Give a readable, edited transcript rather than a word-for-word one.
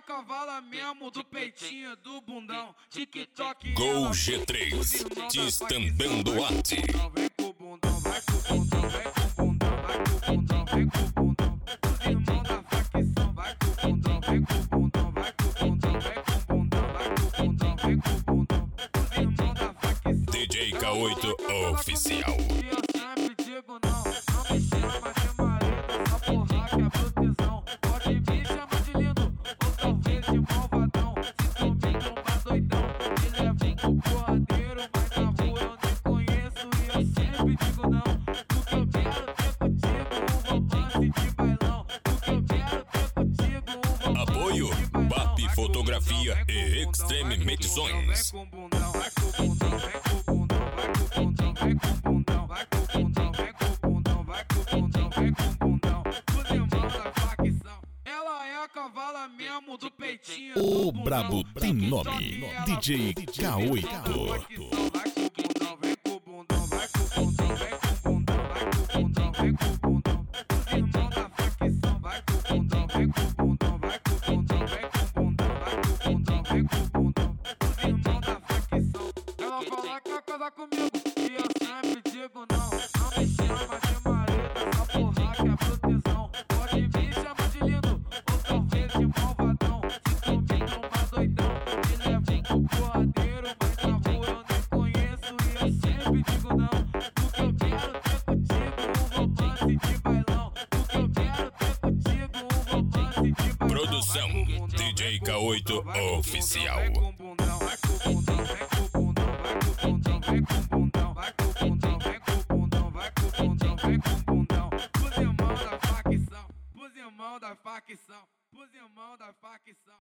cavala mesmo do peitinho, do bundão. TikTok. Gol G3, te estambando arte. Vem com o bundão, vai com o bundão, vem com o bundão, vai com o bundão, vem com o bundão. Os irmãos da facção, vai com o bundão, vem com o bundão, vai com o bundão, vem com o bundão, vai com o bundão, vem com o bundão. Os irmãos da facção. DJ K8 Oficial. E eu sempre digo não me chama de marido, essa porra que é proteção. Pode me chamar de lindo, ou talvez de malvadão. Se tu me trombar doidão, me leva pro porradeiro. Mas na rua eu nem conheço e eu sempre digo não. Porque eu quero ter contigo um romance de bailão. Porque eu quero ter contigo um romance Apoio de bailão. BAP Fotografia e Extreme Medições. Vem com o bundão, vai com o bundão, vem com o bundão, vai com o bundão, vem com o bundão, vai com o bundão, vem com o bundão, vai com o bundão, vem com o bundão. Os irmãos da facção. Ela é a cavala mesmo do peitinho. O brabo tem nome, DJ K8. Vai com o bundão, vem com o bundão, vai com o bundão, vem com o bundão, vai com o bundão, vem com o bundão. Os irmãos da facção, vai com o bundão, vem com o bundão, vai com o bundão, vem com o bundão, vai com o bundão, vem com o bundão. Os irmãos da facção. Ela fala que quer casar comigo e eu sempre digo não me chama de marido, essa porra que é proteção. Pode me chamar de lindo, ou talvez de malvadão. Se tu me trombar doidão, me leva pro porradeiro. Mas na rua eu nem conheço e eu sempre digo não. Porque eu quero ter contigo um romance de bailão. Porque eu quero ter contigo um romance de bailão. Produção DJ K8 Oficial. Vem com o bundão, vai com o bundão, vem com o bundão, vai com o bundão, vem com o bundão, vai com o bundão, vem com o bundão, vai com o bundão, vem com o bundão. Os irmãos da facção, os irmãos da facção, os irmãos da facção.